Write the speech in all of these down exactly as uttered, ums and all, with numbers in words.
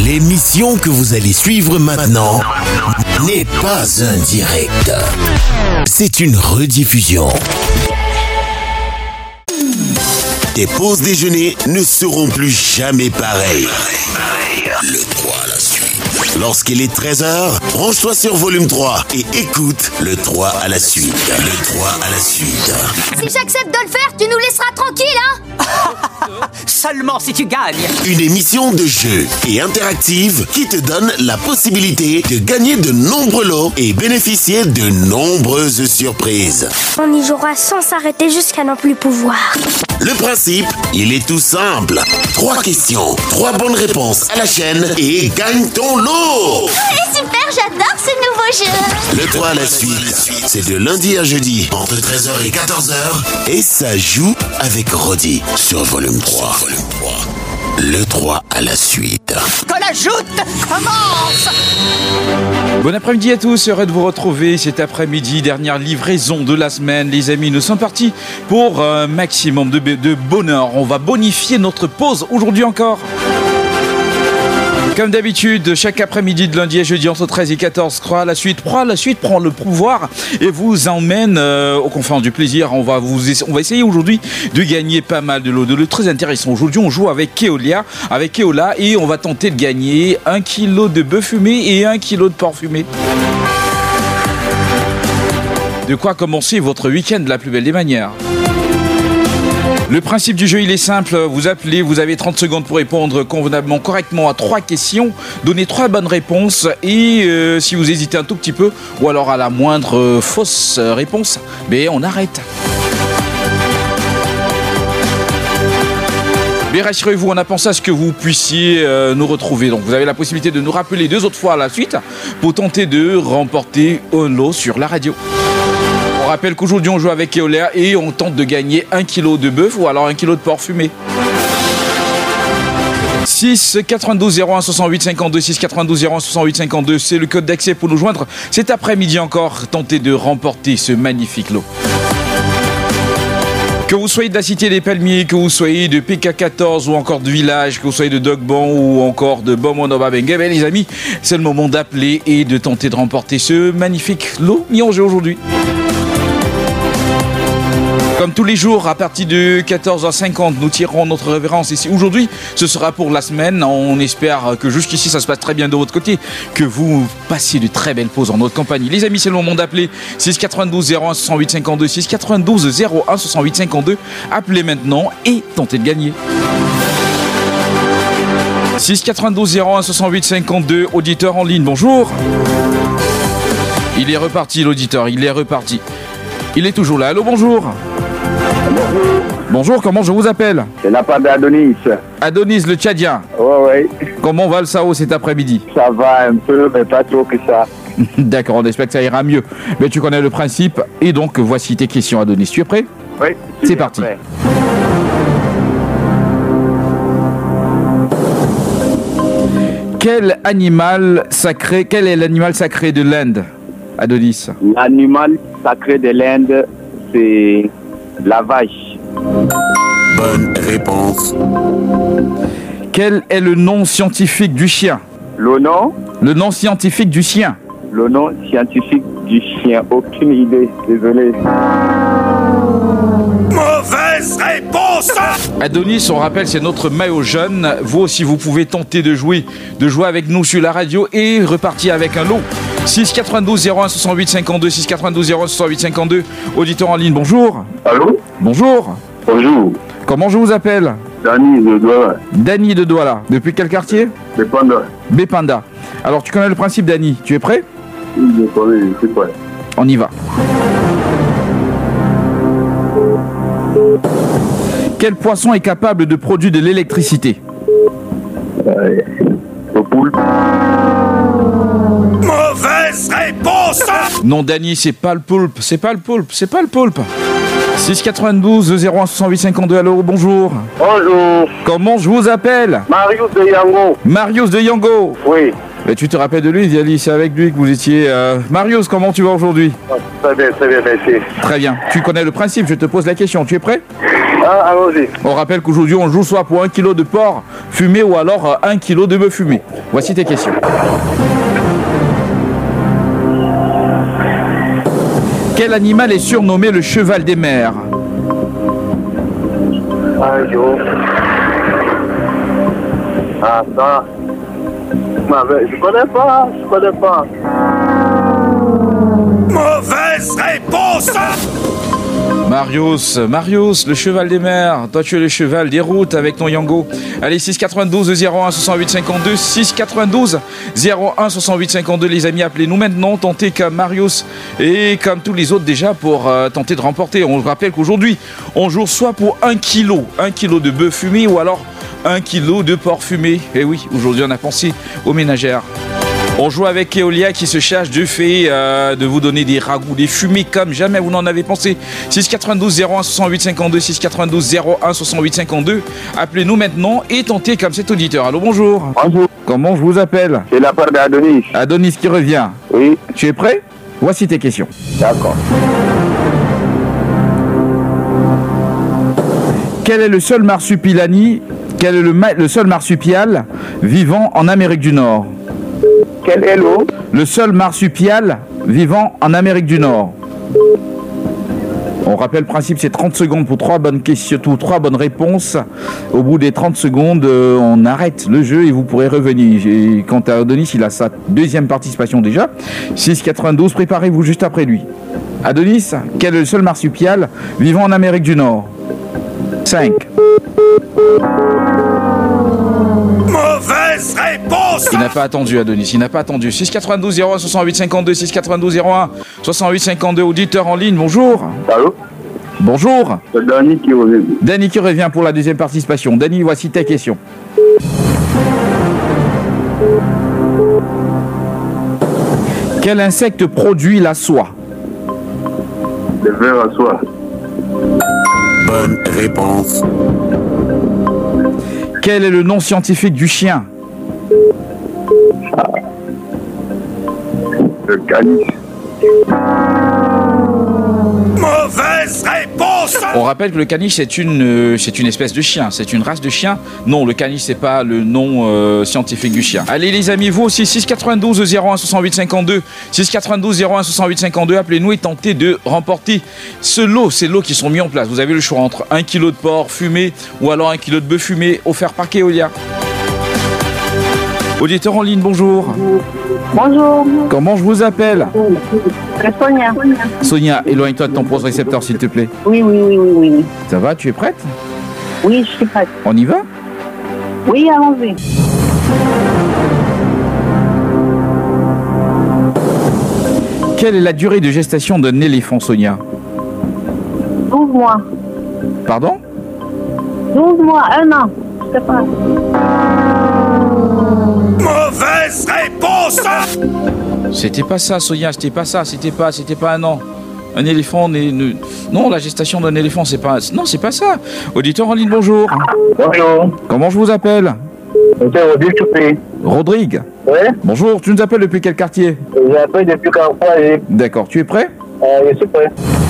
L'émission que vous allez suivre maintenant n'est pas un direct. C'est une rediffusion. Tes pauses déjeuner ne seront plus jamais pareilles. Le trois à la suite. Lorsqu'il est treize heures, branche-toi sur volume trois et écoute le trois à la suite. Le trois à la suite. Si j'accepte de le faire, tu nous laisseras tranquille, hein? Seulement si tu gagnes. Une émission de jeu et interactive qui te donne la possibilité de gagner de nombreux lots et bénéficier de nombreuses surprises. On y jouera sans s'arrêter jusqu'à n'en plus pouvoir. Le principe, il est tout simple. Trois questions, trois bonnes réponses à la chaîne et gagne ton lot. C'est super, j'adore ce nouveau jeu. Le trois à la suite, c'est de lundi à jeudi, entre treize heures et quatorze heures. Et ça joue avec Rodi sur volume trois. Le trois à la suite. Que la joute commence. Bon après-midi à tous, heureux de vous retrouver cet après-midi, dernière livraison de la semaine. Les amis, nous sommes partis pour un maximum de, de bonheur. On va bonifier notre pause aujourd'hui encore. Comme d'habitude, chaque après-midi de lundi à jeudi entre treize et quatorze, Croix à la suite, Croix à la suite prend le pouvoir et vous emmène euh, aux confins du plaisir. On va, vous, on va essayer aujourd'hui de gagner pas mal de lots, de lots très intéressants. Aujourd'hui, on joue avec Keolia, avec Keola et on va tenter de gagner un kilo de bœuf fumé et un kilo de porc fumé. De quoi commencer votre week-end de la plus belle des manières. Le principe du jeu, il est simple. Vous appelez, vous avez trente secondes pour répondre convenablement, correctement à trois questions. Donnez trois bonnes réponses et euh, si vous hésitez un tout petit peu ou alors à la moindre euh, fausse réponse, mais on arrête. Mais rassurez-vous, on a pensé à ce que vous puissiez euh, nous retrouver. Donc vous avez la possibilité de nous rappeler deux autres fois à la suite pour tenter de remporter un lot sur la radio. On rappelle qu'aujourd'hui on joue avec Keolia et on tente de gagner un kilo de bœuf ou alors un kilo de porc fumé. six quatre-vingt-douze zéro un soixante-huit cinquante-deux, six quatre-vingt-douze zéro un soixante-huit cinquante-deux, c'est le code d'accès pour nous joindre. Cet après-midi encore, tentez de remporter ce magnifique lot. Que vous soyez de la Cité des Palmiers, que vous soyez de P K quatorze ou encore de Village, que vous soyez de Dogbon ou encore de Bomonobabengue, ben les amis, c'est le moment d'appeler et de tenter de remporter ce magnifique lot mis en jeu aujourd'hui. Comme tous les jours, à partir de quatorze heures cinquante, nous tirerons notre révérence ici. Aujourd'hui, ce sera pour la semaine. On espère que jusqu'ici, ça se passe très bien de votre côté, que vous passiez de très belles pauses en notre compagnie. Les amis, c'est le moment d'appeler six quatre-vingt-douze zéro un soixante-huit cinquante-deux, six quatre-vingt-douze zéro un soixante-huit cinquante-deux. Appelez maintenant et tentez de gagner. six quatre-vingt-douze zéro un soixante-huit cinquante-deux, auditeur en ligne, bonjour. Il est reparti, l'auditeur, il est reparti. Il est toujours là. Allô, bonjour. Bonjour. Bonjour, comment je vous appelle? C'est la part d'Adonis. Adonis, le Tchadien. Ouais, ouais. Comment va le Sao cet après-midi? Ça va un peu, mais pas trop que ça. D'accord, on espère que ça ira mieux. Mais tu connais le principe. Et donc, voici tes questions, Adonis. Tu es prêt? Oui. C'est parti. Prêt. Quel animal sacré, quel est l'animal sacré de l'Inde, Adonis? L'animal sacré de l'Inde, c'est la vache. Bonne réponse. Quel est le nom scientifique du chien? Le nom Le nom scientifique du chien. Le nom scientifique du chien, aucune idée, désolé. Mauvaise réponse. Adonis, on rappelle, c'est notre maillot jaune. Vous aussi, vous pouvez tenter de jouer, de jouer avec nous sur la radio et repartir avec un lot. six quatre-vingt-douze zéro un soixante-huit cinquante-deux, six quatre-vingt-douze zéro un soixante-huit cinquante-deux. Auditeur en ligne, bonjour. Allô? Bonjour. Bonjour. Comment je vous appelle? Dani de Douala. Dany de Douala. Depuis quel quartier? Bépanda. Bépanda. Alors, tu connais le principe, Dany. Tu es prêt? Oui, je connais, je sais pas. On y va. Quel poisson est capable de produire de l'électricité? Euh, le poulpe. Mauvaise réponse. Non, Dany, c'est pas le poulpe. C'est pas le poulpe. C'est pas le poulpe. six quatre-vingt-douze zéro un soixante-huit cinquante-deux. Allô, bonjour. Bonjour. Comment je vous appelle? Marius de Yango. Marius de Yango. Oui. Mais tu te rappelles de lui, Viali, c'est avec lui que vous étiez... Euh... Marius, comment tu vas aujourd'hui? Très bien, très bien, merci. Très bien. Tu connais le principe, je te pose la question. Tu es prêt? Ah, allons-y. On rappelle qu'aujourd'hui, on joue soit pour un kilo de porc fumé ou alors un kilo de bœuf fumé. Voici tes questions. Quel animal est surnommé le cheval des mers? Un jour. Ah, ça. Je connais pas, je connais pas. Mauvaise réponse. Marius, Marius, le cheval des mers. Toi, tu es le cheval des routes avec ton Yango. Allez, six quatre-vingt-douze zéro un soixante-huit cinquante-deux, six quatre-vingt-douze zéro un soixante-huit cinquante-deux, les amis, appelez-nous maintenant, tentez comme Marius et comme tous les autres déjà pour euh, tenter de remporter. On rappelle qu'aujourd'hui, on joue soit pour un kilo, un kilo de bœuf fumé ou alors un kilo de porc fumé. Et oui, aujourd'hui, on a pensé aux ménagères. On joue avec Eolia qui se charge du fait euh, de vous donner des ragoûts, des fumées comme jamais vous n'en avez pensé. six quatre-vingt-douze zéro un soixante-huit cinquante-deux, six quatre-vingt-douze zéro un soixante-huit cinquante-deux. Appelez-nous maintenant et tentez comme cet auditeur. Allô, bonjour. Bonjour. Comment je vous appelle? C'est la part d'Adonis. Adonis qui revient. Oui. Tu es prêt? Voici tes questions. D'accord. Quel est le seul marsupilani, quel est le, ma- le seul marsupial vivant en Amérique du Nord? Quel est l'eau? Le seul marsupial vivant en Amérique du Nord. On rappelle le principe, c'est trente secondes pour trois bonnes questions, ou trois bonnes réponses. Au bout des trente secondes, euh, on arrête le jeu et vous pourrez revenir. Et quant à Adonis, il a sa deuxième participation déjà. six quatre-vingt-douze, préparez-vous juste après lui. Adonis, quel est le seul marsupial vivant en Amérique du Nord? cinq. Mauvaise réponse. Il n'a pas attendu, Adonis, il n'a pas attendu. six quatre-vingt-douze zéro un soixante-huit cinquante-deux, six quatre-vingt-douze zéro un soixante-huit cinquante-deux, auditeur en ligne, bonjour. Allô? Bonjour. C'est Danny qui revient. Danny qui revient pour la deuxième participation. Danny, voici ta question. Quel insecte produit la soie? Le verre à soie. Bonne réponse. Quel est le nom scientifique du chien? Le caniche. Mauvaise réponse. On rappelle que le caniche c'est une, euh, c'est une espèce de chien, c'est une race de chien. Non, le caniche c'est pas le nom euh, scientifique du chien. Allez les amis, vous aussi, six quatre-vingt-douze zéro un soixante-huit cinquante-deux, six quatre-vingt-douze zéro un soixante-huit cinquante-deux, appelez-nous et tentez de remporter ce lot, ces lots qui sont mis en place. Vous avez le choix entre un kilo de porc fumé ou alors un kilo de bœuf fumé offert par Keolia. Auditeur en ligne, bonjour. Bonjour, Comment je vous appelle? c'est Sonia. Sonia, éloigne-toi de ton poste récepteur s'il te plaît. Oui, oui, oui, oui, oui, oui. Ça va, tu es prête? Oui, je suis prête. On y va? Oui, allons-y. Quelle est la durée de gestation d'un éléphant, Sonia? douze mois. Pardon? douze mois, un an. Je sais pas. Mauvaise réponse. C'était pas ça, Sonia, c'était pas ça, c'était pas, c'était pas un an. Un éléphant n'est... Ne... Non, la gestation d'un éléphant, c'est pas... Non, c'est pas ça. Auditeur en ligne, bonjour. Bonjour. Comment je vous appelle? C'est Rodrigue Choupé. Rodrigue. Oui? Bonjour, tu nous appelles depuis quel quartier? J'ai appelé depuis Carrefour et D'accord, tu es prêt? euh, je suis prêt.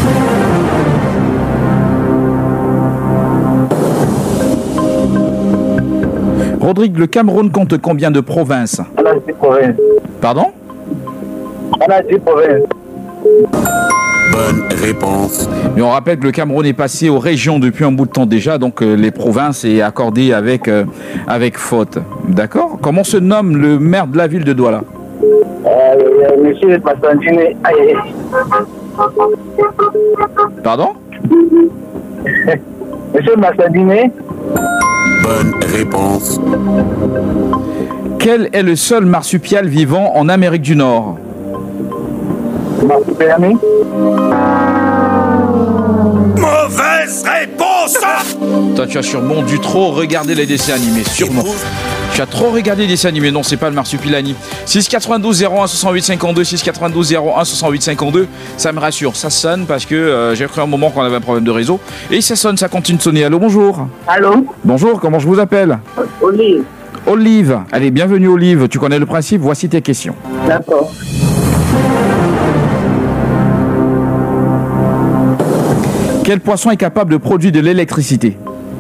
Rodrigue, le Cameroun compte combien de provinces? On a dix provinces. Pardon? On a dix provinces. Bonne réponse. Mais on rappelle que le Cameroun est passé aux régions depuis un bout de temps déjà, donc euh, les provinces est accordé avec, euh, avec faute. D'accord? Comment se nomme le maire de la ville de Douala? Euh, monsieur Massandine. Aïe. Pardon? Monsieur Massandine. Bonne réponse. Quel est le seul marsupial vivant en Amérique du Nord? Massandine. Mauvaise réponse. Toi, tu as sûrement dû trop regarder les dessins animés, sûrement. Tu as trop regardé les dessins animés, non, c'est pas le marsupilani. six quatre-vingt-douze zéro un soixante-huit cinquante-deux, six quatre-vingt-douze zéro un soixante-huit cinquante-deux, ça me rassure, ça sonne parce que euh, j'ai cru un moment qu'on avait un problème de réseau. Et ça sonne, ça continue de sonner. Allô, bonjour. Allô? Bonjour, comment je vous appelle? Olive. Olive. Allez, bienvenue Olive. Tu connais le principe, voici tes questions. D'accord. Quel poisson est capable de produire de l'électricité?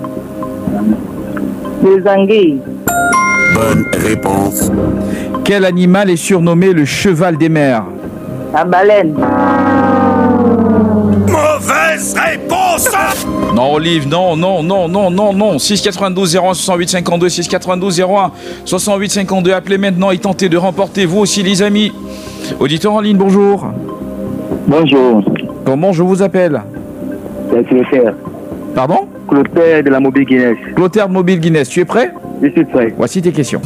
Les anguilles. Bonne réponse. Quel animal est surnommé le cheval des mers? La baleine. Mauvaise réponse. Non, Olive, non, non, non, non, non, non. six quatre-vingt-douze zéro un soixante-huit cinquante-deux, six quatre-vingt-douze zéro un soixante-huit cinquante-deux. Appelez maintenant et tentez de remporter vous aussi, les amis. Auditeur en ligne, bonjour. Bonjour, Comment je vous appelle? c'est Clotaire. Pardon? Clotaire de la Mobile Guinness. Clotaire de Mobile Guinness, tu es prêt? Je suis prêt. Voici tes questions.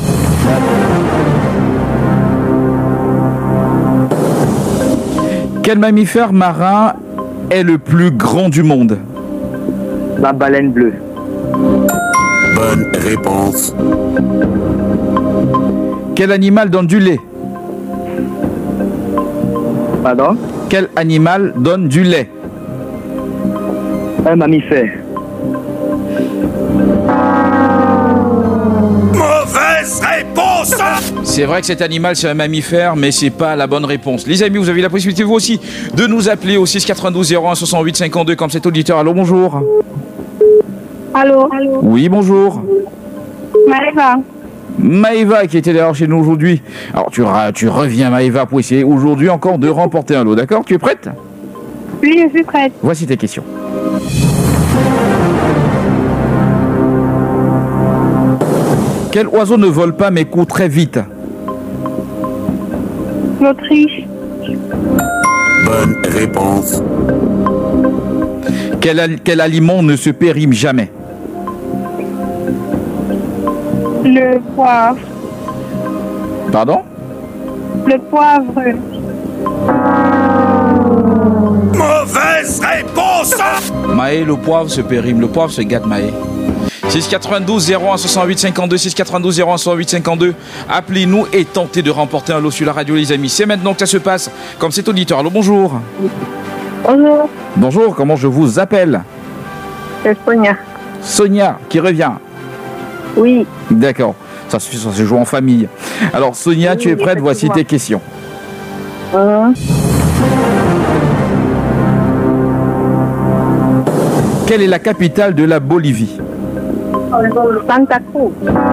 Quel mammifère marin est le plus grand du monde? La baleine bleue. Bonne réponse. Quel animal donne du lait? Pardon? Quel animal donne du lait? Un mammifère. Mauvaise réponse. C'est vrai que cet animal c'est un mammifère, mais c'est pas la bonne réponse. Les amis, vous avez la possibilité vous aussi de nous appeler au six quatre-vingt-douze zéro un soixante-huit cinquante-deux comme cet auditeur. Allô, bonjour. Allô. Oui, bonjour. Maëva. Maëva qui était d'ailleurs chez nous aujourd'hui. Alors tu, ra- tu reviens Maëva pour essayer aujourd'hui encore de remporter un lot, d'accord? Tu es prête? Oui, je suis prête. Voici tes questions. Quel oiseau ne vole pas mais court très vite? L'Autriche. Bonne réponse. Quel, al- quel aliment ne se périme jamais? Le poivre. Pardon? Le poivre. Mauvaise réponse. Maë, le poivre se périme. Le poivre se gâte, Maë. six quatre-vingt-douze zéro un soixante-huit cinquante-deux, six quatre-vingt-douze zéro un soixante-huit cinquante-deux. Appelez-nous et tentez de remporter un lot sur la radio, les amis. C'est maintenant que ça se passe, comme cet auditeur. Allô, bonjour. Bonjour. Bonjour, comment je vous appelle? C'est Sonia. Sonia, qui revient. Oui. D'accord, ça se, ça se joue en famille. Alors, Sonia, tu es prête? Voici tes questions. Hum. Quelle est la capitale de la Bolivie? Santa Cruz.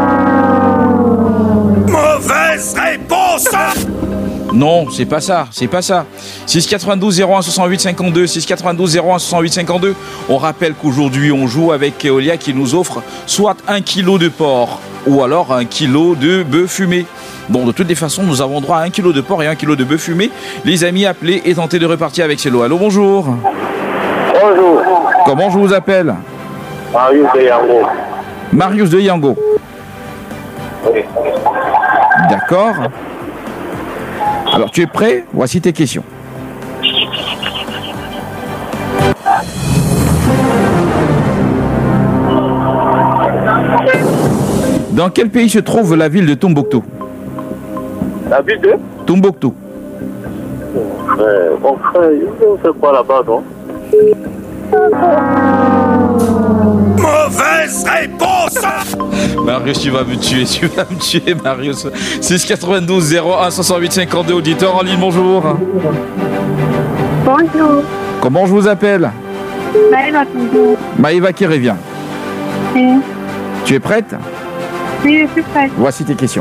Mauvaise réponse. Non, c'est pas ça, c'est pas ça. six quatre-vingt-douze zéro un soixante-huit cinquante-deux, six quatre-vingt-douze zéro un soixante-huit cinquante-deux. On rappelle qu'aujourd'hui, on joue avec Eolia qui nous offre soit un kilo de porc ou alors un kilo de bœuf fumé. Bon, de toutes les façons, nous avons droit à un kilo de porc et un kilo de bœuf fumé. Les amis, appelez et tentez de repartir avec ces lots. Allô, bonjour. Bonjour. Comment je vous appelle? Marius de Yango. Marius de Yango. Oui. D'accord. Alors, tu es prêt? Voici tes questions. Dans quel pays se trouve la ville de Tombouctou? La ville de Tombouctou. euh, Mon frère, on fait quoi là-bas, non? Mauvaise réponse. Marius, tu vas me tuer, tu vas me tuer, Marius. six quatre-vingt-douze zéro un soixante-huit cinquante-deux, auditeur en ligne, bonjour. Bonjour. Comment je vous appelle? Maëva toujours. Maëva qui revient. Oui. Tu es prête? Oui, je suis prête. Voici tes questions.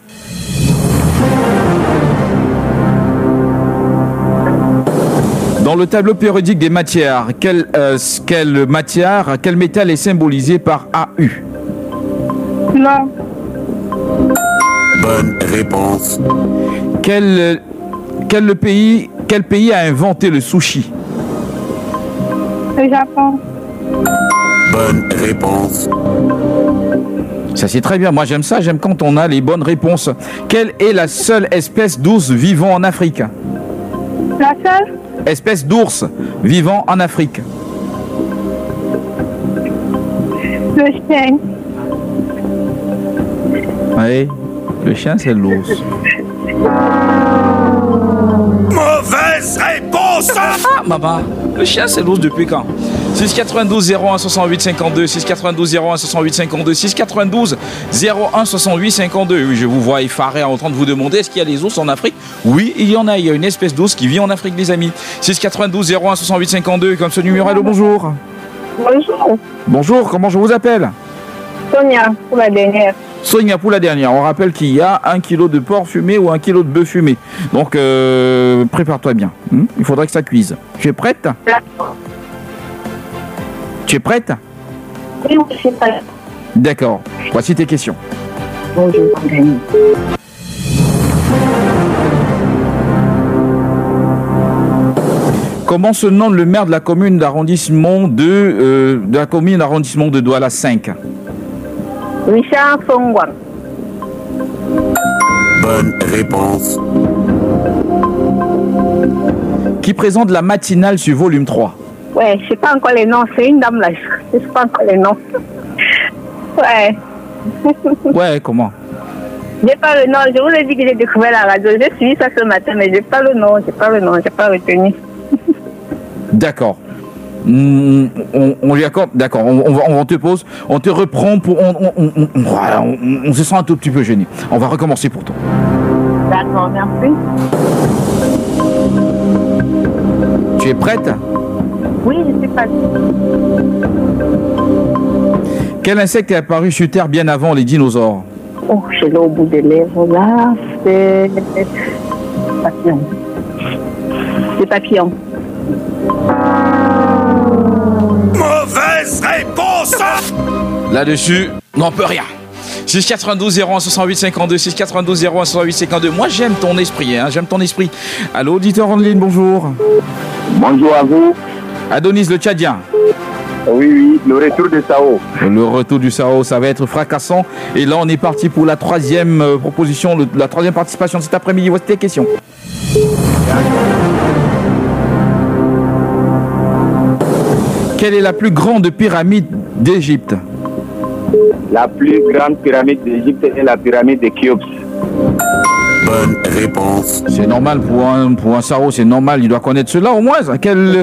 Dans le tableau périodique des matières, quelle, euh, quelle matière, quel métal est symbolisé par A U? Non. Bonne réponse. Quel, quel, pays, quel pays a inventé le sushi? Le Japon. Bonne réponse. Ça c'est très bien, moi j'aime ça, j'aime quand on a les bonnes réponses. Quelle est la seule espèce d'ours vivant en Afrique? La seule? Espèce d'ours vivant en Afrique. Le chien. Oui, le chien c'est l'ours. Mauvaise réponse. Ah maman, Le chien, c'est l'os depuis quand? six quatre-vingt-douze zéro un soixante-huit cinquante-deux, six quatre-vingt-douze zéro un soixante-huit cinquante-deux, six quatre-vingt-douze zéro un soixante-huit cinquante-deux. Oui, je vous vois effaré en train de vous demander est-ce qu'il y a des ours en Afrique? Oui, il y en a. Il y a une espèce d'os qui vit en Afrique, les amis. six quatre-vingt-douze zéro un soixante-huit cinquante-deux, comme ce numéro. Allô, bonjour. Bonjour. Bonjour, comment je vous appelle? Sonia, pour la dernière. Sonia pour la dernière. On rappelle qu'il y a un kilo de porc fumé ou un kilo de bœuf fumé. Donc, euh, prépare-toi bien. Hmm, il faudrait que ça cuise. Tu es prête? Tu es prête? Oui, je suis prête. D'accord. Voici tes questions. Bonjour, Anthony. Comment se nomme le maire de la commune d'arrondissement de, euh, de la commune d'arrondissement de Douala cinq? Richard Songwang. Bonne réponse. Qui présente la matinale sur volume trois? Ouais, je sais pas encore les noms. C'est une dame là. Je sais pas encore les noms. Ouais. Ouais, comment? J'ai pas le nom. Je vous ai dit que j'ai découvert la radio. J'ai suivi ça ce matin, mais j'ai pas le nom. J'ai pas le nom. J'ai pas retenu. D'accord. On, on, on lui accorde. D'accord. On, on, va- on te pose. On te reprend pour. On, on, on, on- voilà, on- on se sent un tout petit peu gêné. On va recommencer pour toi. D'accord, merci. Tu es prête? Oui, je suis prête. Quel insecte est apparu sur Terre bien avant les dinosaures? Oh, je l'ai au bout des lèvres là. C'est papillon. C'est papillon. Mauvaise réponse. Là-dessus, n'en peut rien. six quatre-vingt-douze zéro un soixante-huit cinquante-deux, six quatre-vingt-douze zéro un soixante-huit cinquante-deux. Moi, j'aime ton esprit, hein, j'aime ton esprit. Allô, auditeur en ligne, bonjour. Bonjour à vous. Adonis le Tchadien. Oui, oui, le retour de Sao. Le retour du Sao, ça va être fracassant. Et là, on est parti pour la troisième euh, proposition, le- la troisième participation de cet après-midi. Voici tes questions. Quelle est la plus grande pyramide d'Égypte? La plus grande pyramide d'Égypte est la pyramide de Khéops. Bonne réponse. C'est normal pour un, pour un Sao, c'est normal, il doit connaître cela au moins. ça. Quel...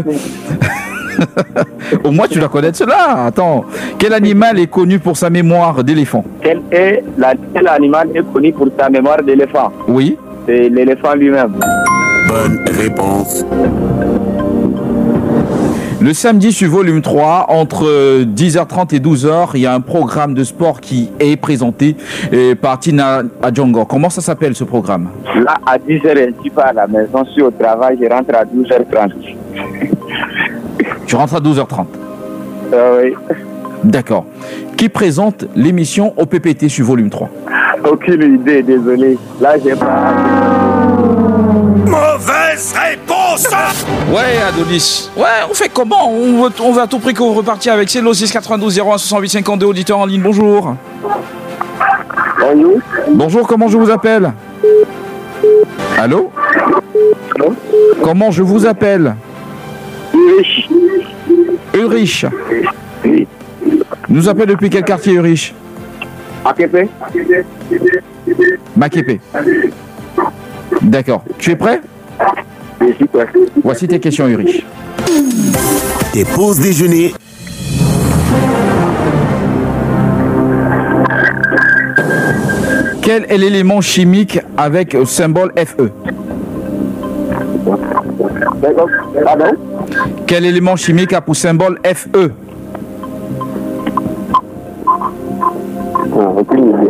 au moins, tu dois connaître cela. Attends. Quel animal est connu pour sa mémoire d'éléphant? Quel, est la, quel animal est connu pour sa mémoire d'éléphant? Oui. C'est l'éléphant lui-même. Bonne réponse. Le samedi sur volume trois, entre dix heures trente et douze heures, il y a un programme de sport qui est présenté euh, par Tina Adjongo. Comment ça s'appelle ce programme? Là, à dix heures, je ne suis pas à la maison, je suis au travail, je rentre à douze heures trente. Tu rentres à douze heures trente. Euh, oui. D'accord. Qui présente l'émission O P P T sur volume trois? Aucune idée, désolé. Là, j'ai pas. Mauvaise réponse. Ouais, Adonis. Ouais, on fait comment? On veut, on veut à tout prix qu'on repartir avec Célo six quatre-vingt-douze zéro un soixante-huit cinquante-deux, auditeur en ligne. Bonjour. Bonjour. Bonjour, comment je vous appelle? Allô? Allô? Comment je vous appelle? Ulrich. Ulrich. Oui. Nous appelle depuis quel quartier, Ulrich? A K P. Makepe. D'accord. Tu es prêt? Je suis prêt. Voici tes questions, Ulrich. Tes pauses déjeuner. Quel est l'élément chimique avec le symbole F E? D'accord. Pardon? Quel élément chimique a pour symbole F E? Oh, aucune idée.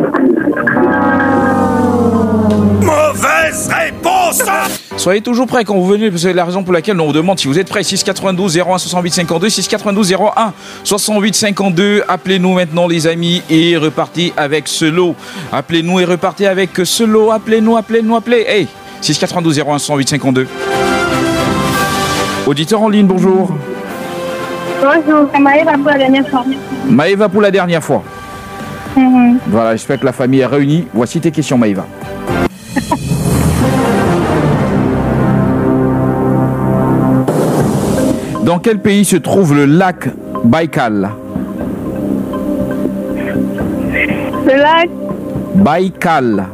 Mauvaise réponse. Soyez toujours prêts quand vous venez, parce que c'est la raison pour laquelle on vous demande si vous êtes prêts. six quatre-vingt-douze zéro un soixante-huit cinquante-deux, six quatre-vingt-douze zéro un soixante-huit cinquante-deux. Appelez-nous maintenant, les amis, et repartez avec ce lot. Appelez-nous et repartez avec ce lot. Appelez-nous, appelez-nous, appelez. Hey, six quatre-vingt-douze zéro un soixante-huit cinquante-deux. Auditeur en ligne, bonjour. Bonjour, c'est Maëva pour la dernière fois. Maëva pour la dernière fois. Mhm. Voilà, j'espère que la famille est réunie. Voici tes questions, Maëva. Dans quel pays se trouve le lac Baïkal? Le lac Baïkal.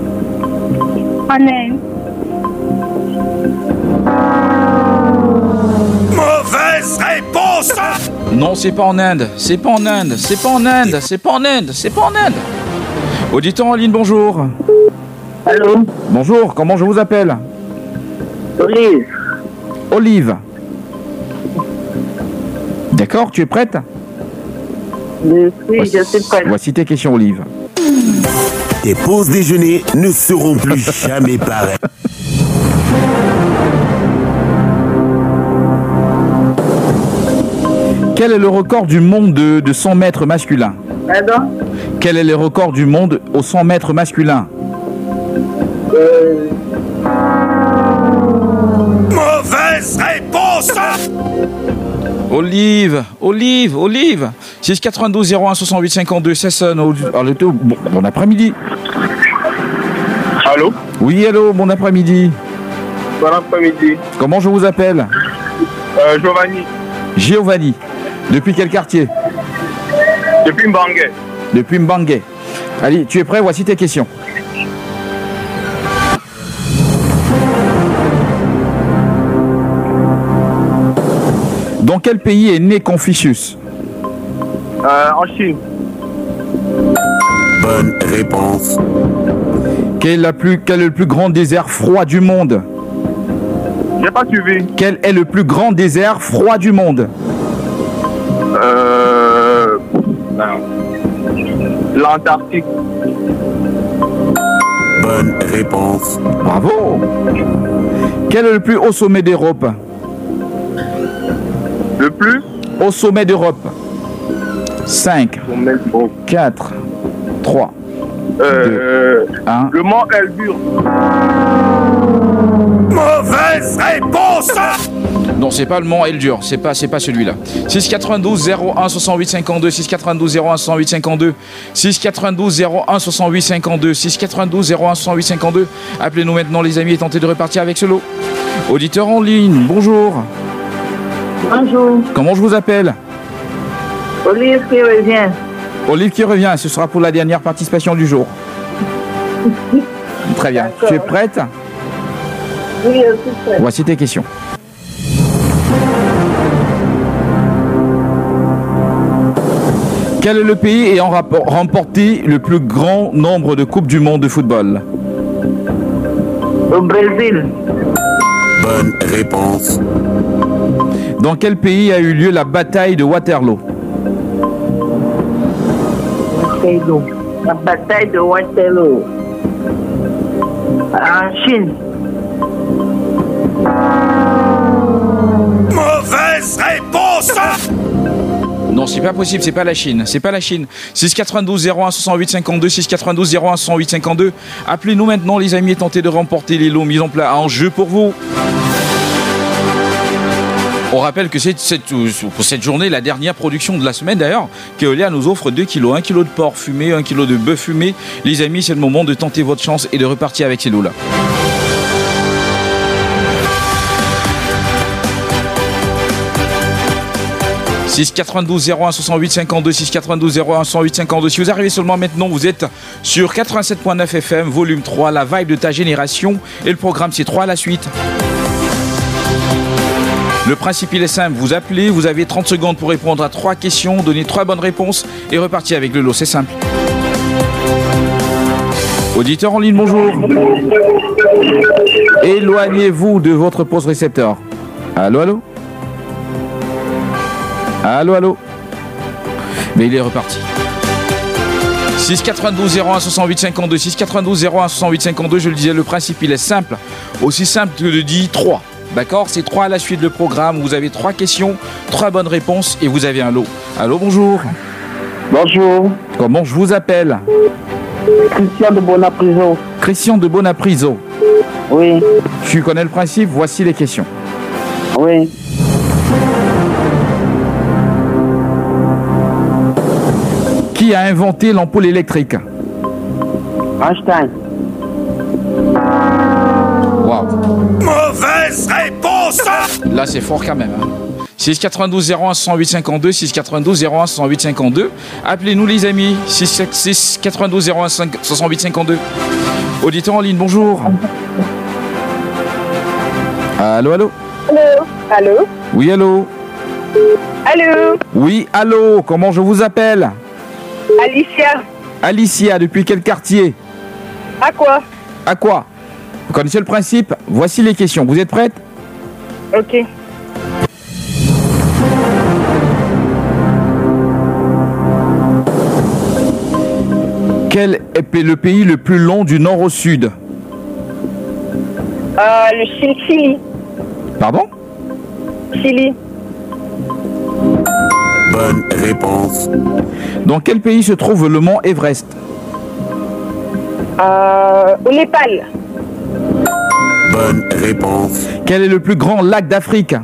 en Inde. Non, c'est pas en Inde. C'est pas en Inde. C'est pas en Inde. C'est pas en Inde. C'est pas en Inde. Auditeur en ligne, bonjour. Allô? Bonjour, comment je vous appelle? Olive. Olive. D'accord, tu es prête? Oui, Voici, je suis prête. voici tes questions, Olive. Tes pauses déjeuner ne seront plus jamais pareilles. Quel est le record du monde de, de cent mètres masculin? Pardon? Quel est le record du monde au cent mètres masculin? Euh, Mauvaise réponse. Olive, Olive, Olive. six quatre-vingt-douze zéro un soixante-huit cinquante-deux, ça sonne. au- alors, le taux- Bon, bon après-midi. Allô? Oui, allô, bon après-midi. Bon après-midi. Comment je vous appelle? Euh, Giovanni, Giovanni. Depuis quel quartier? depuis Mbangé. Depuis Mbangé. Allez, tu es prêt? Voici tes questions. Dans quel pays est né Confucius? Euh, en Chine. Bonne réponse. Quel est, la plus, quel est le plus grand désert froid du monde? J'ai pas suivi. Quel est le plus grand désert froid du monde? Euh. Non. L'Antarctique. Bonne réponse. Bravo. Quel est le plus haut sommet d'Europe? Le plus? Au sommet d'Europe. cinq, Bon. quatre, trois, Euh. un. Le mont Elburz. Mauvaise réponse. Non, c'est pas le mont Eldur, c'est pas, c'est pas celui-là. six quatre-vingt-douze zéro un soixante-huit cinquante-deux, six quatre-vingt-douze zéro un soixante-huit cinquante-deux, six quatre-vingt-douze zéro un soixante-huit cinquante-deux, six quatre-vingt-douze zéro un soixante-huit cinquante-deux. Appelez-nous maintenant les amis et tentez de repartir avec ce lot. Auditeur en ligne, bonjour. bonjour. Comment je vous appelle? Olive qui revient. Olive qui revient, ce sera pour la dernière participation du jour. Très bien. D'accord. Tu es prête? Oui, je suis prête. Voici tes questions. Quel est le pays ayant rapport- remporté le plus grand nombre de Coupes du Monde de football? Au Brésil. Bonne réponse. Dans quel pays a eu lieu la bataille de Waterloo? Waterloo. La bataille de Waterloo. En Chine. Mauvaise réponse. Non, c'est pas possible, c'est pas la Chine, c'est pas la Chine. six quatre-vingt-douze zéro un soixante-huit cinquante-deux, six quatre-vingt-douze zéro un soixante-huit cinquante-deux. Appelez-nous maintenant les amis et tentez de remporter les lots mis en place en jeu pour vous. On rappelle que c'est cette, pour cette journée, la dernière production de la semaine d'ailleurs, Keolia nous offre deux kilos, un kilo de porc fumé, un kilo de bœuf fumé. Les amis, c'est le moment de tenter votre chance et de repartir avec ces lots-là. six quatre-vingt-douze zéro un soixante-huit cinquante-deux, six quatre-vingt-douze zéro un soixante-huit cinquante-deux. Si vous arrivez seulement maintenant, vous êtes sur quatre-vingt-sept point neuf F M, volume trois, la vibe de ta génération. Et le programme, c'est trois à la suite. Le principe, il est simple. Vous appelez, vous avez trente secondes pour répondre à trois questions, donner trois bonnes réponses et repartir avec le lot. C'est simple. Auditeur en ligne, bonjour. Éloignez-vous de votre poste récepteur. Allô, allô? Allô, allô? Mais il est reparti. six quatre-vingt-douze zéro un soixante-huit cinquante-deux, six quatre-vingt-douze zéro un soixante-huit cinquante-deux, je le disais, le principe, il est simple. Aussi simple que de dire trois. D'accord? C'est trois à la suite le programme. Vous avez trois questions, trois bonnes réponses et vous avez un lot. Allô, bonjour. Bonjour. Comment je vous appelle? Christian de Bonapriso. Christian de Bonapriso. Oui. Tu connais le principe? Voici les questions. Oui. Qui a inventé l'ampoule électrique? Einstein. Waouh. Mauvaise réponse. Là, c'est fort quand même. Hein. six quatre-vingt-douze zéro un soixante-huit cinquante-deux, six quatre-vingt-douze zéro un soixante-huit cinquante-deux. Appelez-nous les amis. six quatre-vingt-douze zéro un soixante-huit cinquante-deux. Auditeur en ligne, bonjour. Allô, allô? Allô. Allô. Oui, allô? Allô? Oui, allô, comment je vous appelle? Alicia. Alicia, depuis quel quartier? À quoi? À quoi? Vous connaissez le principe? Voici les questions. Vous êtes prête? Ok. Quel est le pays le plus long du nord au sud? Euh, le Chili. Chili. Pardon? Chili. Bonne réponse. Dans quel pays se trouve le mont Everest? Euh, au Népal. Bonne réponse. Quel est le plus grand lac d'Afrique?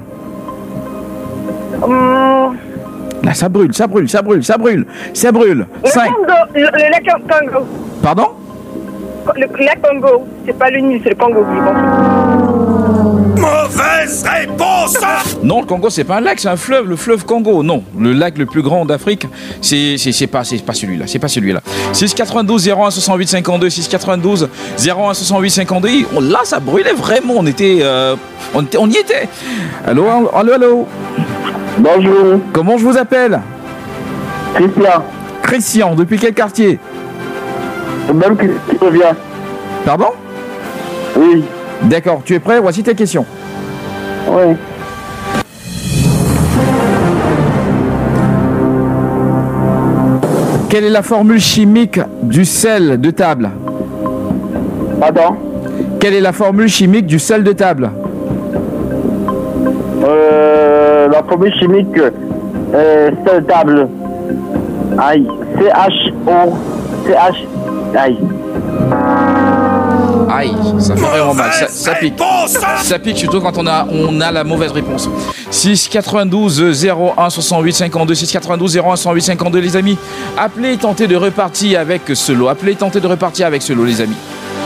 Hum, Là, ça brûle, ça brûle, ça brûle, ça brûle, ça brûle. le Cinq. Congo. Le, le lac Congo. Pardon? Le lac Congo. C'est pas le Nil, c'est le Congo. Je pense. Mauvaise réponse. Non, le Congo, c'est pas un lac, c'est un fleuve, le fleuve Congo. Non, le lac le plus grand d'Afrique, c'est c'est c'est pas c'est pas celui-là, c'est pas celui-là. six quatre-vingt-douze zéro un soixante-huit cinquante-deux, six quatre-vingt-douze zéro un soixante-huit cinquante-deux. On- Là, ça brûlait vraiment. On était, euh, on était, on y était. Allô, allô, allô. Bonjour, Comment je vous appelle? Christian. Christian. Depuis quel quartier? C'est même qui qui revient. Pardon? Oui, D'accord. Tu es prêt? Voici tes questions. oui. Quelle est la formule chimique du sel de table? Pardon? Quelle est la formule chimique du sel de table? Euh, la formule chimique, euh, c'est table. Aïe. C H O. C H. Aïe. Aïe, ça fait vraiment mal, ça, ça pique. Ça pique surtout quand on a, on a la mauvaise réponse. six quatre-vingt-douze zéro un soixante-huit cinquante-deux, six quatre-vingt-douze zéro un soixante-huit cinquante-deux, les amis. Appelez, tentez de repartir avec ce lot. Appelez, tentez de repartir avec ce lot, les amis.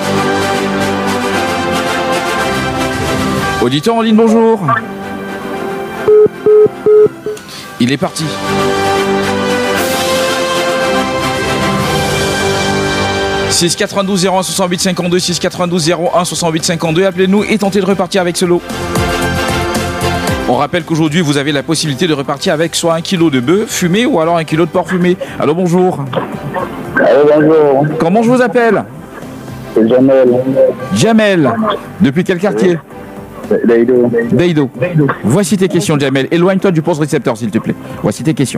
Auditeur en ligne, bonjour. Il est parti. six quatre-vingt-douze zéro un soixante-huit cinquante-deux, six quatre-vingt-douze zéro un soixante-huit cinquante-deux, appelez-nous et tentez de repartir avec ce lot. On rappelle qu'aujourd'hui vous avez la possibilité de repartir avec soit un kilo de bœuf fumé ou alors un kilo de porc fumé. Allô, bonjour. Allô, bonjour. Comment je vous appelle? C'est Jamel. Jamel. Depuis quel quartier? Daido. Daido. Voici tes questions, Jamel. Éloigne-toi du poste récepteur, s'il te plaît. Voici tes questions.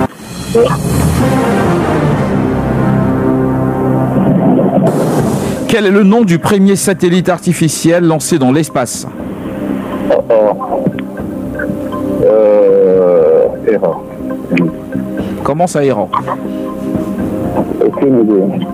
Quel est le nom du premier satellite artificiel lancé dans l'espace? Oh, oh. Euh. Erreur. Comment ça ira? Aucune idée.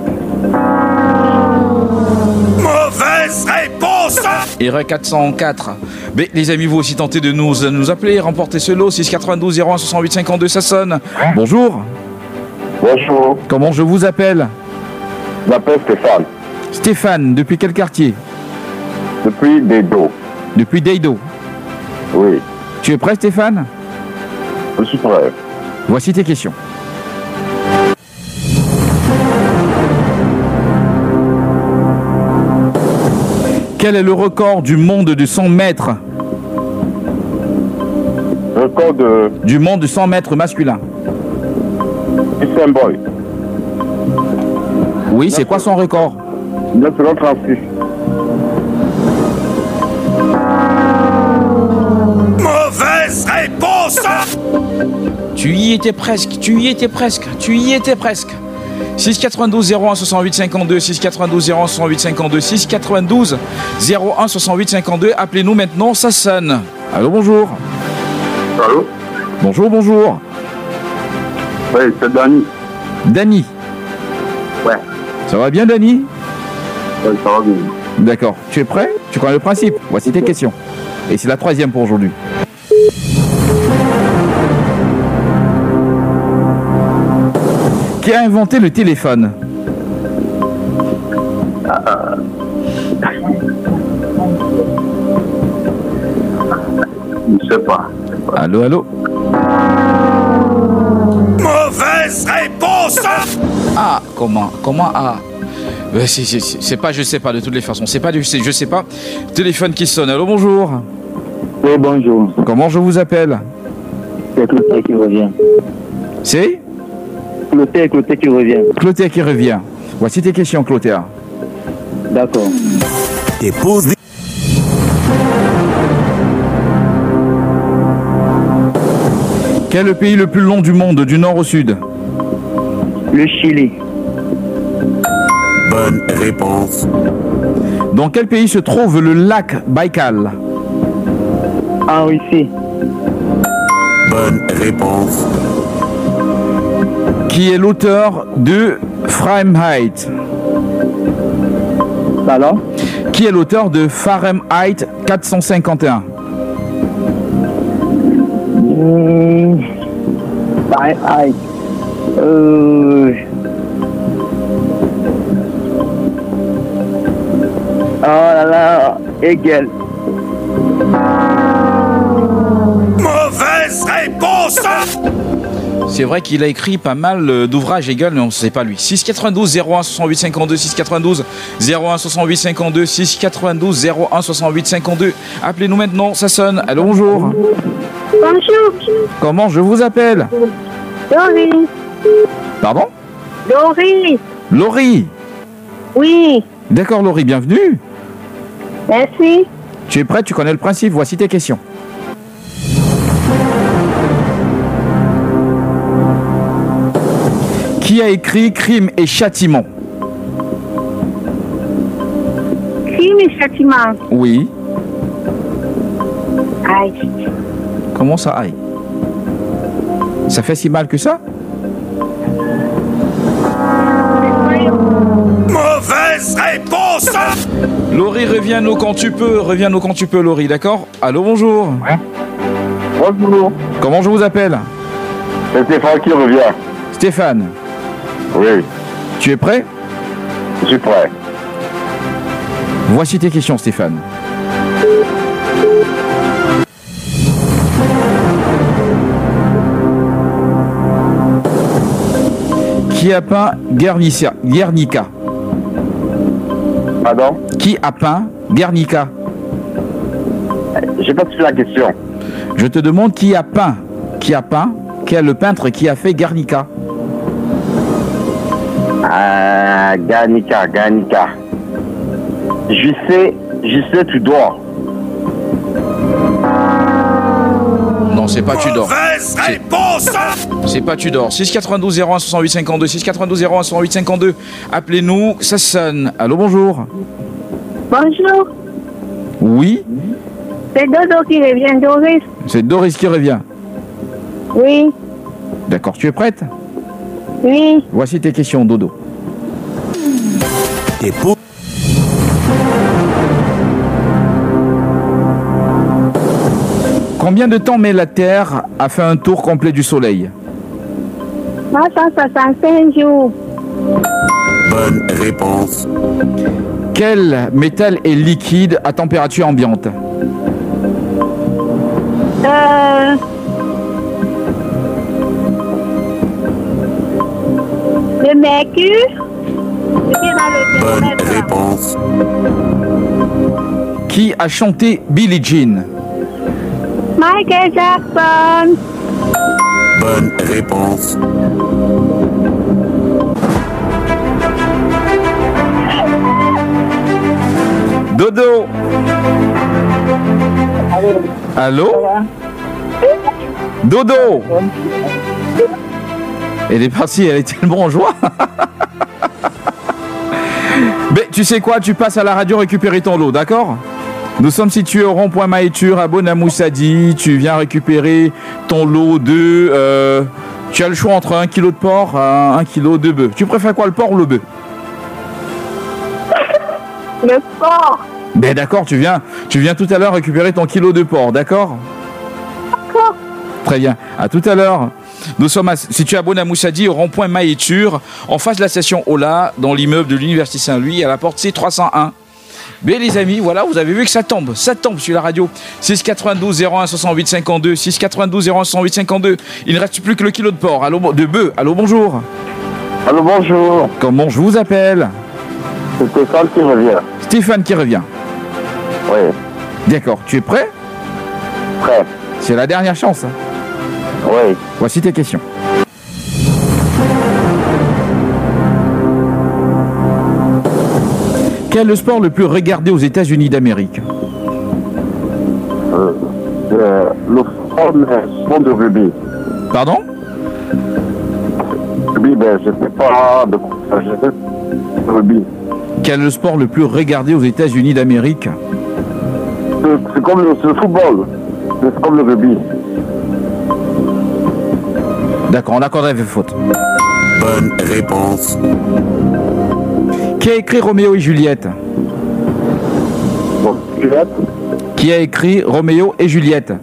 Mauvaise réponse. Erreur quatre cent quatre. Mais les amis, vous aussi tentez de nous, de nous appeler, remporter ce lot. Six quatre-vingt-douze zéro un soixante-huit cinquante-deux, ça sonne. Bonjour. Bonjour. Comment je vous appelle? Je m'appelle Stéphane. Stéphane. Depuis quel quartier? Depuis Daido. Depuis Daido. Oui. Tu es prêt, Stéphane? Je suis prêt. Voici tes questions. Quel est le record du monde de cent mètres? Record de Du monde de cent mètres masculin. Usain Bolt. Oui, c'est quoi son record? neuf secondes trente-six. Mauvaise réponse. Tu y étais presque, tu y étais presque, tu y étais presque. six quatre-vingt-douze zéro un soixante-huit cinquante-deux, six quatre-vingt-douze zéro un soixante-huit cinquante-deux, six quatre-vingt-douze zéro un soixante-huit cinquante-deux. Appelez-nous maintenant, ça sonne. Allô, bonjour. Allô? Bonjour, bonjour. Oui, c'est Dani. Dany. Ouais. Ça va bien, Dany? Ouais, ça va bien. D'accord. Tu es prêt? Tu connais le principe? Voici tes questions. Et c'est la troisième pour aujourd'hui. Qui a inventé le téléphone? Je sais pas. Allô, allô? Mauvaise réponse. Ah, comment? Comment? Ah. Euh, c'est- c'est- c'est c'est pas je sais pas de toutes les façons. C'est pas du c'est- je sais pas. Téléphone qui sonne. Allô, bonjour. Oui, bonjour. Comment je vous appelle? C'est Clotaire qui revient. C'est Clotaire, Clotaire qui revient. Clotaire qui revient. Voici tes questions, Clotaire. D'accord. Tes pauses des... Quel est le pays le plus long du monde, du nord au sud? Le Chili. Bonne réponse. Dans quel pays se trouve le lac Baïkal? En Russie. Bonne réponse. Qui est l'auteur de Fahrenheit? Pardon? Qui est l'auteur de Fahrenheit quatre cent cinquante et un? Mmh. Fahrenheit. Euh... Oh là là, Hegel. Mauvaise réponse. C'est vrai qu'il a écrit pas mal euh, d'ouvrages Hegel, mais on ne sait pas lui. six quatre-vingt-douze zéro un soixante-huit cinquante-deux, six quatre-vingt-douze zéro un soixante-huit cinquante-deux, six quatre-vingt-douze zéro un soixante-huit cinquante-deux. Appelez-nous maintenant, ça sonne. Allô, bonjour. Bonjour. Comment je vous appelle? Laurie. Pardon? Laurie. Laurie. Oui. D'accord, Laurie, bienvenue. Merci. Tu es prête? Tu connais le principe? Voici tes questions. Qui a écrit Crime et Châtiment? Crime et châtiment. Oui. Aïe. Comment ça aille? Ça fait si mal que ça? Mauvaise réponse. Laurie, reviens-nous quand tu peux. Reviens-nous quand tu peux, Laurie, d'accord? Allô, bonjour. Ouais. Bonjour. Comment je vous appelle? C'est Stéphane qui revient. Stéphane. Oui, Tu es prêt? je suis prêt. Voici tes questions, Stéphane. Qui a peint Guernica? Guernica. Pardon? Qui a peint Guernica? J'ai pas suivi la question. Je te demande qui a peint. Qui a peint? Quel est le peintre qui a fait Guernica? Ah, Garnica, Garnica. Je sais, je sais, tu dors. Non, c'est pas Tudor. Mauvaise réponse. C'est pas Tudor. six quatre-vingt-douze zéro un soixante-huit cinquante-deux, six quatre-vingt-douze zéro un soixante-huit cinquante-deux. Appelez-nous, ça sonne. Allô, bonjour. Bonjour. Oui, C'est Dodo qui revient, Doris. c'est Doris qui revient. Oui. D'accord, tu es prête? Oui. Voici tes questions, Dodo. Tes pauses. Combien de temps met la Terre à faire un tour complet du Soleil? trois cent soixante-cinq jours. Bonne réponse. Quel métal est liquide à température ambiante? Euh... Le mercure. C'est dans le Bonne thermomètre. réponse. Qui a chanté Billie Jean? Michael Jackson. Bonne réponse. Dodo. Allô? Dodo. Elle est partie, elle est tellement en joie. Mais tu sais quoi, tu passes à la radio récupérer ton lot, d'accord? Nous sommes situés au rond-point Maïtur à Bonamoussadi. Tu viens récupérer ton lot de... Euh, tu as le choix entre un kilo de porc et un kilo de bœuf. Tu préfères quoi, le porc ou le bœuf? Le porc. Ben d'accord, tu viens, tu viens tout à l'heure récupérer ton kilo de porc, d'accord? D'accord. Très bien, à tout à l'heure. Nous sommes à, situés à Bonamoussadi, au rond-point Maïtur, en face de la station Ola, dans l'immeuble de l'Université Saint-Louis, à la porte C trois cent un. Mais les amis, voilà, vous avez vu que ça tombe, ça tombe sur la radio. six quatre-vingt-douze zéro un soixante-huit cinquante-deux, six quatre-vingt-douze zéro un soixante-huit cinquante-deux. Il ne reste plus que le kilo de porc. Allô, de bœuf. Allô, bonjour. Allô, bonjour. Comment je vous appelle? C'est Stéphane qui revient. Stéphane qui revient. Oui, D'accord, tu es prêt? prêt. C'est la dernière chance. Oui. Voici tes questions. Quel est le sport le plus regardé aux États-Unis d'Amérique? Euh, euh, le sport, le sport de rugby. Pardon? Rugby, ben, je ne sais pas de quoi ça s'agit. Rugby. Quel est le sport le plus regardé aux États-Unis d'Amérique? C'est c'est comme le, c'est le football. C'est comme le rugby. D'accord, on accorderait vos fautes. Bonne réponse. Qui a écrit Roméo et Juliette? Bon, Juliette. Qui a écrit Roméo et Juliette?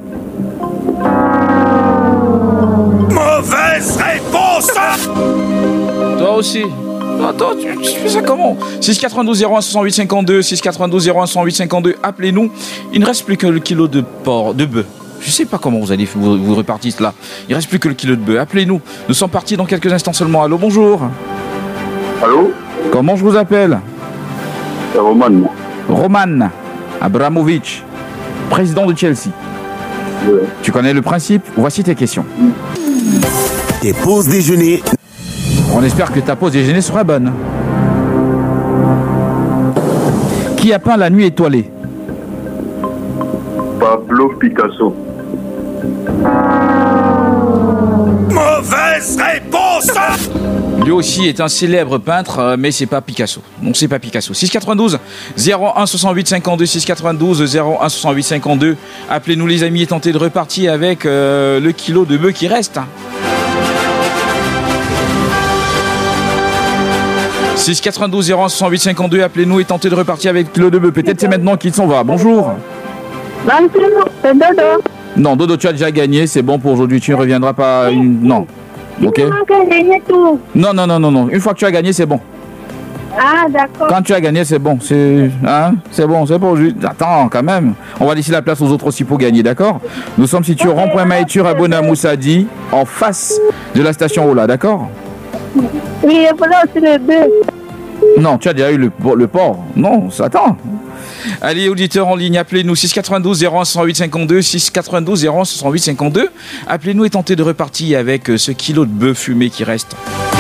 Mauvaise réponse. Toi aussi. Attends, tu, tu fais ça comment? six quatre-vingt-douze zéro un soixante-huit cinquante-deux, six quatre-vingt-douze zéro un soixante-huit cinquante-deux, appelez-nous. Il ne reste plus que le kilo de porc, de bœuf. Je sais pas comment vous allez vous, vous répartir là. Il ne reste plus que le kilo de bœuf. Appelez-nous. Nous sommes partis dans quelques instants seulement. Allô, bonjour. Allô? Comment je vous appelle? C'est Roman. Roman Abramovich, président de Chelsea. Oui. Tu connais le principe? Voici tes questions. Tes pauses déjeuner. On espère que ta pause déjeuner sera bonne. Qui a peint La Nuit étoilée? Pablo Picasso. Mauvaise réponse. Lui aussi est un célèbre peintre, mais c'est pas Picasso. Non, c'est pas Picasso. six quatre-vingt-douze zéro un soixante-huit cinquante-deux, six quatre-vingt-douze zéro un soixante-huit cinquante-deux. Appelez-nous les amis et tentez de repartir avec euh, le kilo de bœuf qui reste. six quatre-vingt-douze zéro un soixante-huit cinquante-deux, appelez-nous et tentez de repartir avec le kilo de bœuf. Peut-être c'est maintenant qu'il s'en va. Bonjour. Bonjour, c'est Dodo. Non, Dodo, tu as déjà gagné, c'est bon pour aujourd'hui. Tu ne reviendras pas. Une... Non. Ok. Tu m'as gagné tout. Non, non, non, non, non. Une fois que tu as gagné, c'est bon. Ah, d'accord. Quand tu as gagné, c'est bon. C'est hein, c'est bon, c'est pour juste. Attends, quand même. On va laisser la place aux autres aussi pour gagner, d'accord? Nous sommes situés au rond-point Maïtur à Bonamoussadi, en face de la station Ola, d'accord? Oui, je voulais aussi le bœuf. Non, tu as déjà eu le, le porc. Non, ça attend. Allez, auditeurs en ligne, appelez-nous six quatre-vingt-douze zéro un soixante-huit cinquante-deux, six quatre-vingt-douze zéro un soixante-huit cinquante-deux. Appelez-nous et tentez de repartir avec ce kilo de bœuf fumé qui reste.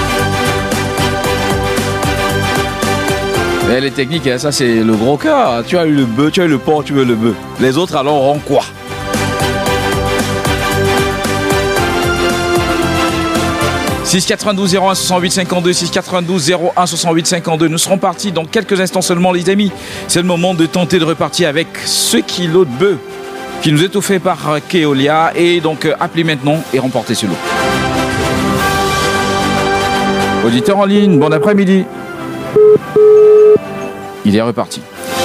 Et les techniques, ça c'est le gros cas. Tu as eu le bœuf, tu as eu le porc, tu veux le bœuf. Les autres alors auront quoi? six quatre-vingt-douze zéro un soixante-huit cinquante-deux, six quatre-vingt-douze zéro un soixante-huit cinquante-deux. Nous serons partis dans quelques instants seulement, les amis. C'est le moment de tenter de repartir avec ce kilo de bœuf qui nous est offert par Keolia. Et donc, euh, appelez maintenant et remportez ce lot. Auditeur en ligne, bon après-midi. Il est reparti.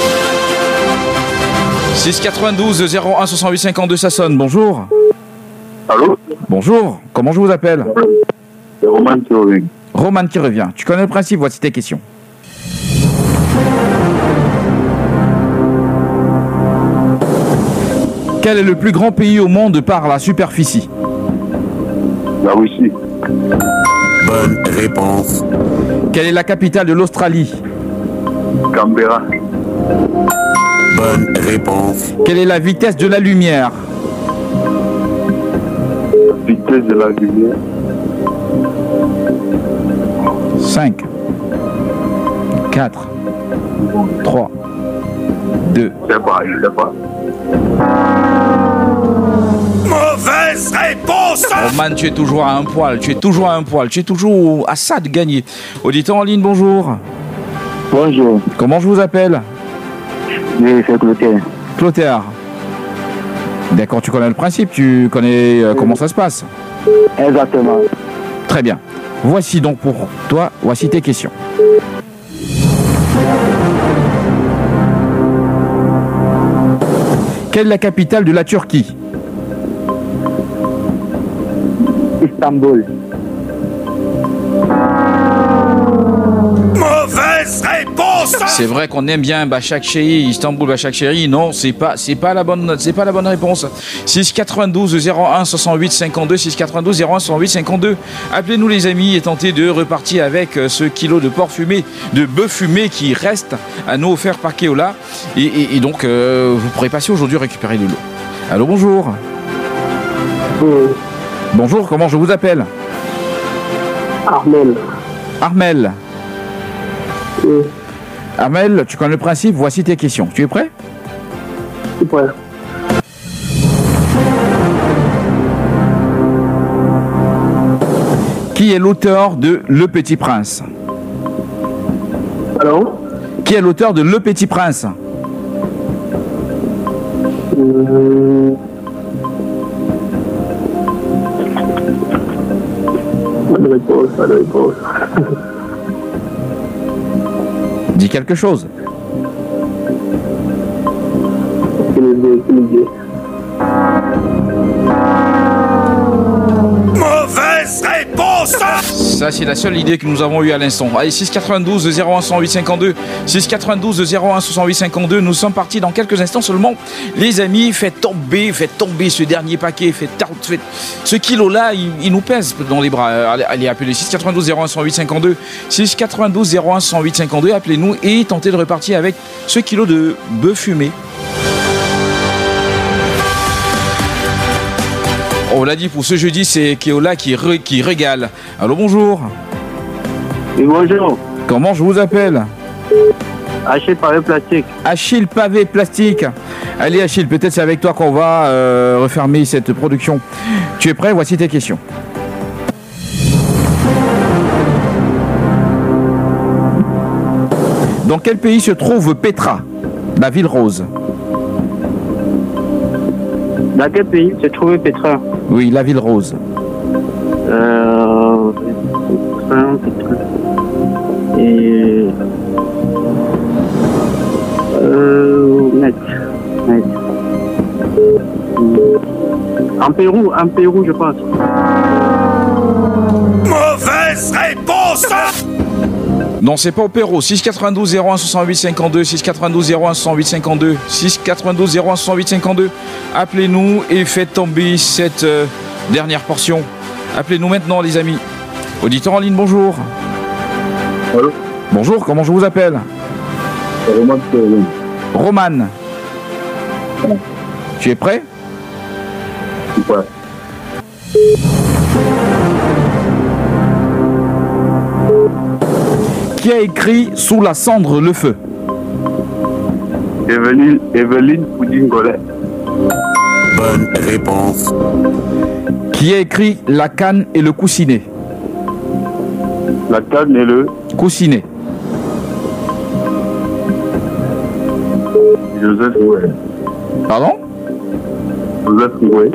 six quatre-vingt-douze zéro un soixante-huit cinquante-deux, ça sonne. Bonjour. Allô? Bonjour. Comment je vous appelle? C'est Roman qui revient. Roman qui revient. Tu connais le principe, voici tes questions. Quel est le plus grand pays au monde par la superficie? La Russie. Bonne réponse. Quelle est la capitale de l'Australie? Canberra. Bonne réponse. Quelle est la vitesse de la lumière? Vitesse de la lumière. cinq, quatre, trois, deux. Je sais pas, je sais pas. Mauvaise réponse. Roman, tu es toujours à un poil, tu es toujours à un poil, tu es toujours à ça de gagner. Auditeur en ligne, bonjour. Bonjour. Comment je vous appelle? Oui, c'est Clotaire. Clotaire. D'accord, tu connais le principe, tu connais euh, comment ça se passe. Exactement. Très bien. Voici donc pour toi, voici tes questions. Quelle est la capitale de la Turquie? Istanbul. Mauvaise réponse. C'est vrai qu'on aime bien Başakşehir, Istanbul, Başakşehir. Non, c'est pas, c'est pas la bonne, c'est pas la bonne réponse. six quatre-vingt-douze zéro un soixante-huit cinquante-deux, six quatre-vingt-douze zéro un soixante-huit cinquante-deux. Appelez-nous les amis et tentez de repartir avec ce kilo de porc fumé, de bœuf fumé qui reste à nous offert par Keola. Et, et, et donc, euh, vous pourrez passer aujourd'hui récupérer le lot. Allô, bonjour. Oui. Bonjour, comment je vous appelle? Armel. Armel. Oui, Armel, tu connais le principe, voici tes questions. Tu es prêt? c'est prêt. Qui est l'auteur de Le Petit Prince? Allô? Qui est l'auteur de Le Petit Prince? Euh... Pas de réponse, pas de réponse. Dis quelque chose. Aucune idée, aucune idée. Mauvaise réponse. Ça, c'est la seule idée que nous avons eue à l'instant. Allez, six quatre-vingt-douze zéro un cent huit cinquante-deux, six quatre-vingt-douze zéro un soixante-huit cinquante-deux. Nous sommes partis dans quelques instants seulement. Les amis, faites tomber, faites tomber ce dernier paquet. Faites, faites... Ce kilo-là, il, il nous pèse dans les bras. Allez, allez appelez six quatre-vingt-douze zéro un cent huit cinquante-deux, six quatre-vingt-douze zéro un cent huit cinquante-deux. Appelez-nous et tentez de repartir avec ce kilo de bœuf fumé. On l'a dit pour ce jeudi, c'est Keola qui, re, qui régale. Allô, bonjour. Oui, bonjour. Comment je vous appelle? Achille Pavé Plastique. Achille Pavé Plastique. Allez Achille, peut-être c'est avec toi qu'on va euh, refermer cette production. Tu es prêt? Voici tes questions. Dans quel pays se trouve Petra, la ville rose? Dans quel pays se trouve Petra? Oui, la ville rose. Euh... Et... Euh... Net. Net. En Pérou, en Pérou, je pense. Mauvaise réponse. Non, c'est pas au Pérou. six quatre-vingt-douze zéro un soixante-huit cinquante-deux, six quatre-vingt-douze zéro un soixante-huit cinquante-deux, six quatre-vingt-douze zéro un soixante-huit cinquante-deux. Appelez-nous et faites tomber cette euh, dernière portion. Appelez-nous maintenant, les amis. Auditeur en ligne, bonjour. Allô? Bonjour, comment je vous appelle? Roman. Roman. Tu es prêt? Ouais. Qui a écrit Sous la cendre le feu? Evelyne, Evelyne Poudingolet. Bonne réponse. Qui a écrit La canne et le coussinet? La canne et le Coussinet. Joseph Rouet. Pardon? Joseph Rouet.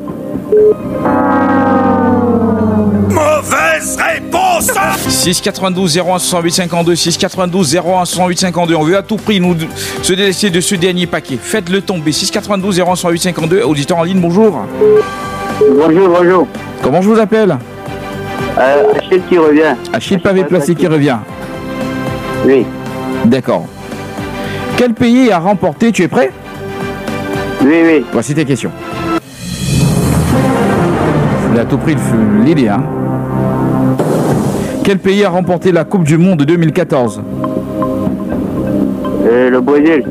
Mauvaise réponse. six quatre-vingt-douze zéro un soixante-huit cinquante-deux, six quatre-vingt-douze zéro un soixante-huit cinquante-deux. On veut à tout prix nous se délaisser de ce dernier paquet. Faites-le tomber. six quatre-vingt-douze zéro un soixante-huit cinquante-deux. Auditeur en ligne, bonjour. Bonjour, bonjour. Comment je vous appelle? Euh, Achille qui revient. Achille Pavé Plastique qui revient. Oui. D'accord. Quel pays a remporté? Tu es prêt? Oui, oui. Voici tes questions. Je voulais à tout prix le- l'idée, hein. Quel pays a remporté la Coupe du Monde deux mille quatorze? Euh, le Brésil.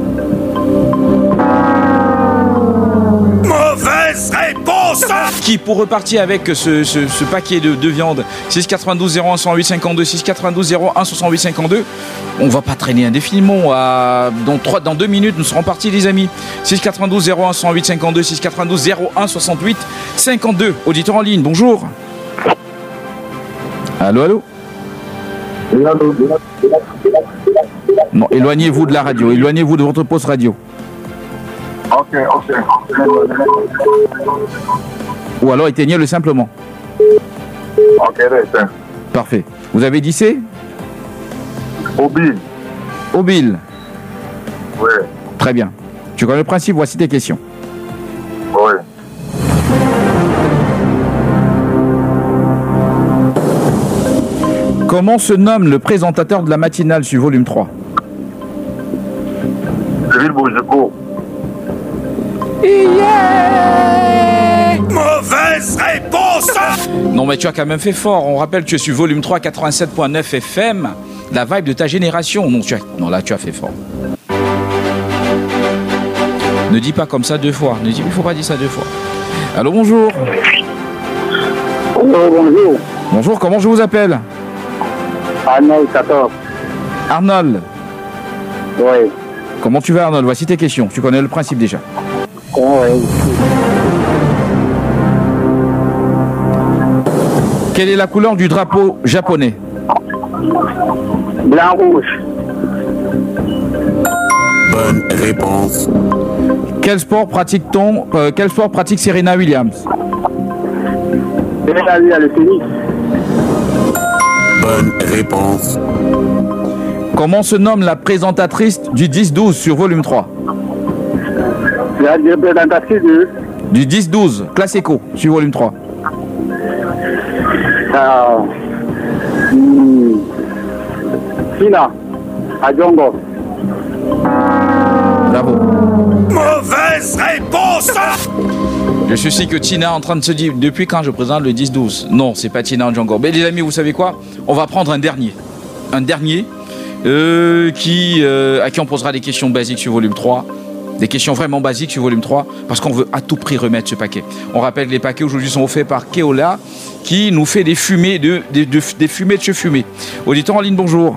Mauvaise réponse. Qui pour repartir avec ce, ce, ce paquet de, de viande? Six quatre-vingt-douze zéro un soixante-huit cinquante-deux, six quatre-vingt-douze zéro un soixante-huit cinquante-deux. On va pas traîner indéfiniment. À, dans, trois, dans deux minutes, nous serons partis, les amis. six quatre-vingt-douze zéro un soixante-huit cinquante-deux, six quatre-vingt-douze zéro un soixante-huit cinquante-deux. Auditeur en ligne, bonjour. Allô, allô? Non, éloignez-vous de la radio, éloignez-vous de votre poste radio. Ok, ok. Ou alors éteignez-le simplement. Ok, d'accord. Parfait. Vous avez dit c'est Mobile. Obile. Oui, Très bien. Tu connais le principe, voici tes questions. oui. Comment se nomme le présentateur de la matinale sur volume trois? Cyril Bourgeco. Mauvaise réponse. Non mais tu as quand même fait fort. On rappelle que tu es sur volume trois, quatre-vingt-sept point neuf F M. La vibe de ta génération. Non, tu as... non là tu as fait fort. Ne dis pas comme ça deux fois. Ne dis... Il ne faut pas dire ça deux fois. Allô, bonjour. Allô, bonjour. Bonjour, comment je vous appelle? Arnold quatorze. Arnold. Oui. Comment tu vas, Arnold? Voici tes questions. Tu connais le principe déjà. Oui. Quelle est la couleur du drapeau japonais? Blanc rouge. Bonne réponse. Quel sport pratique-t-on euh, Quel sport pratique Serena Williams? C'est le tennis. Bonne réponse. Comment se nomme la présentatrice du dix douze sur volume trois? La représentatrice de Du dix douze, classe éco, sur volume trois. euh, hmm, Tina Adjongo. Bravo. Mauvaise réponse. Je suis sûr que Tina est en train de se dire, depuis quand je présente le dix douze? Non, c'est pas Tina Django. Mais les amis, vous savez quoi? On va prendre un dernier. Un dernier euh, qui, euh, à qui on posera des questions basiques sur volume trois. Des questions vraiment basiques sur volume trois, parce qu'on veut à tout prix remettre ce paquet. On rappelle que les paquets aujourd'hui sont offerts par Keola, qui nous fait des fumées de, de, de, des fumées de chez fumée. Auditeur en ligne, bonjour.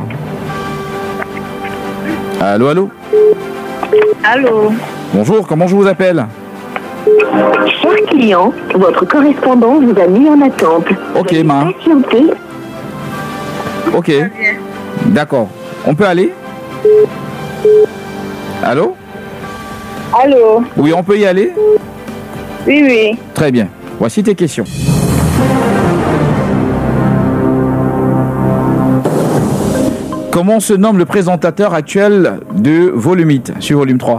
Allô, allô. Allô. Bonjour, comment je vous appelle? Cher client, votre correspondant vous a mis en attente. Ok, Veuillez ma. patienter. Ok. D'accord. On peut aller? Allô? Allô. Oui, on peut y aller? Oui, oui. Très bien. Voici tes questions. Comment se nomme le présentateur actuel de Volumite sur volume trois?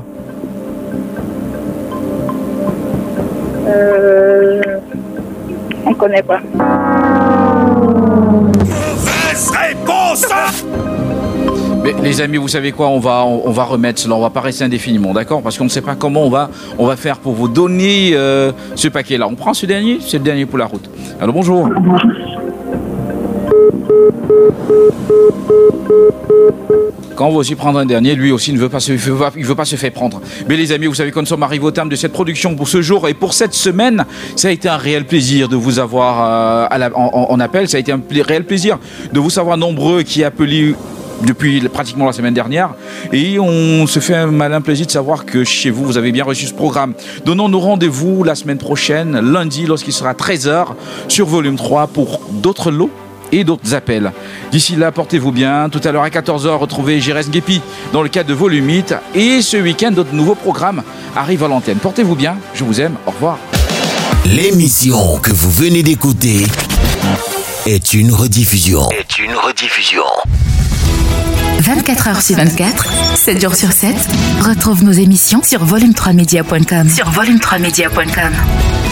Euh... On connaît pas. Mauvaise réponse. Mais les amis, vous savez quoi, on va, on, on va remettre cela, on va pas rester indéfiniment, d'accord? Parce qu'on ne sait pas comment on va, on va faire pour vous donner euh, ce paquet-là. On prend ce dernier, c'est le dernier pour la route. Alors bonjour. Quand on va aussi prendre un dernier, lui aussi ne veut pas se, il veut pas, il veut pas se faire prendre. Mais les amis, vous savez qu'on nous sommes arrivés au terme de cette production pour ce jour et pour cette semaine. Ça a été un réel plaisir de vous avoir euh, à la, en, en appel. Ça a été un pl- réel plaisir de vous savoir nombreux qui appelaient depuis pratiquement la semaine dernière. Et on se fait un malin plaisir de savoir que chez vous, vous avez bien reçu ce programme. Donnons-nous rendez-vous la semaine prochaine, lundi, lorsqu'il sera treize heures, sur Volume trois pour d'autres lots et d'autres appels. D'ici là, portez-vous bien. Tout à l'heure à quatorze heures, retrouvez Jérès Guépi dans le cadre de Volumite. Et ce week-end, d'autres nouveaux programmes arrivent à l'antenne. Portez-vous bien, je vous aime, au revoir. L'émission que vous venez d'écouter est une rediffusion. Est une rediffusion. vingt-quatre heures sur vingt-quatre, sept jours sur sept, retrouve nos émissions sur volume trois media point com. Sur volume trois media point com.